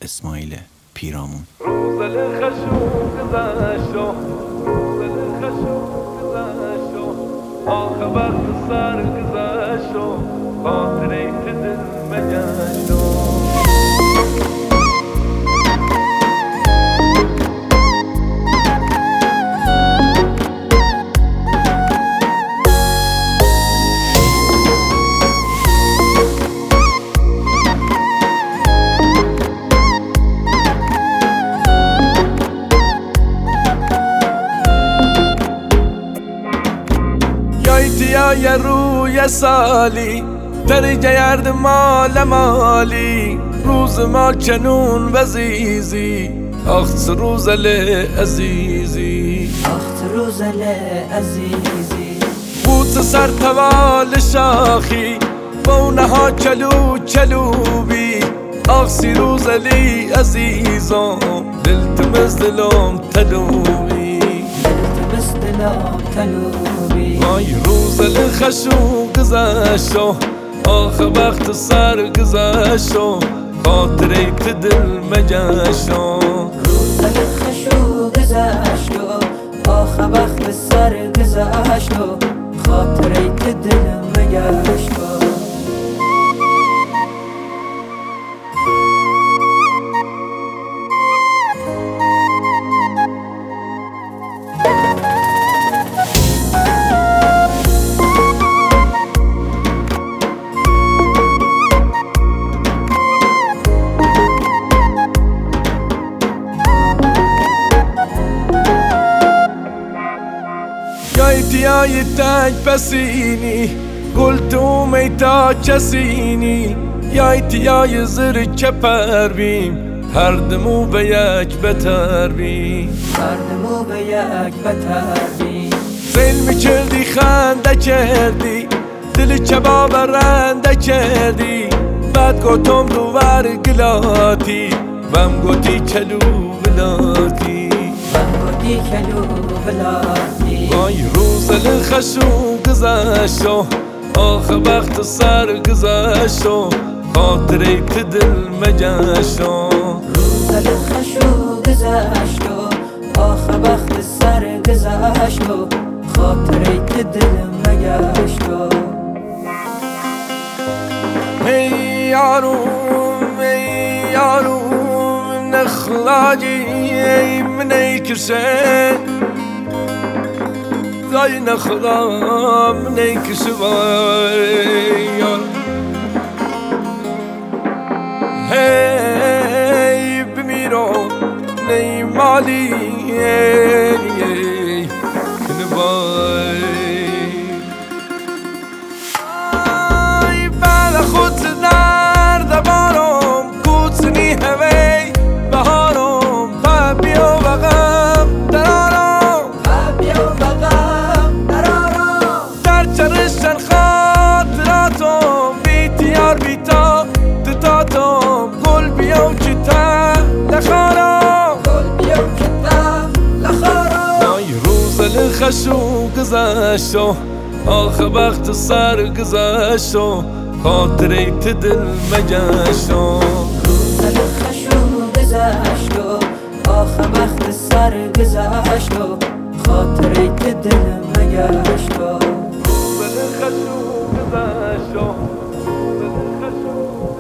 اسماعیل پیرامون. روز الخشوم گذشت، روز الخشوم گذشت، آخه وقت سر گذشت، خاطره دل مگشت. یه روی سالی ترجه یرد مال مالی روز مال چنون وزیزی اخت روزل عزیزی اخت روزل عزیزی بوت سر توال شاخی بونه ها چلو چلوبی اخسی روزلی عزیزم دلت مزدلم تلوبی دلت مزدلم تلوبی آی روز الخشوم گذشت آخه وقت سر گذشت خاطره که دل مگشت. روز الخشوم گذشت آخه وقت سر گذشت خاطره که دل مگشت. یای تنگ پسینی گلتو میتا چسینی یای زر چپر بیم هر دمو به یک بتر بیم هر دمو به یک بتر بیم سلمی کردی خنده کردی دل چبا برنده کردی بعد گوتم دوبر گلاتی بم گوتی چلو بلاتی بم گوتی چلو بلاتی آی روز الخشوم گذشت آخه وقت سر گذشت خاطره که دل مگشت. روز الخشوم گذشت آخه وقت سر گذشت خاطره که دل مگشت. ای یارم نخلاجی ای منی کشه زای نخلا منی کشه یار هی بمیرم نی مالی کنه بای آی بل خود درد بارم کوچنی هوی بهارم بیا و غم درارم بیا و غم درارم در چرشن خاطراتم بیتیار بیتا دتاتم گل بیام که تا لخارم گل بیام که تا لخارم آی روز الخشوم گذشت آخه وقت سر گذشت خاطره که دل مگشت. روز الخشوم گذشت آخه وقت سر گذشت خاطره که دل مگشت. روز الخشوم گذشت روز الخشوم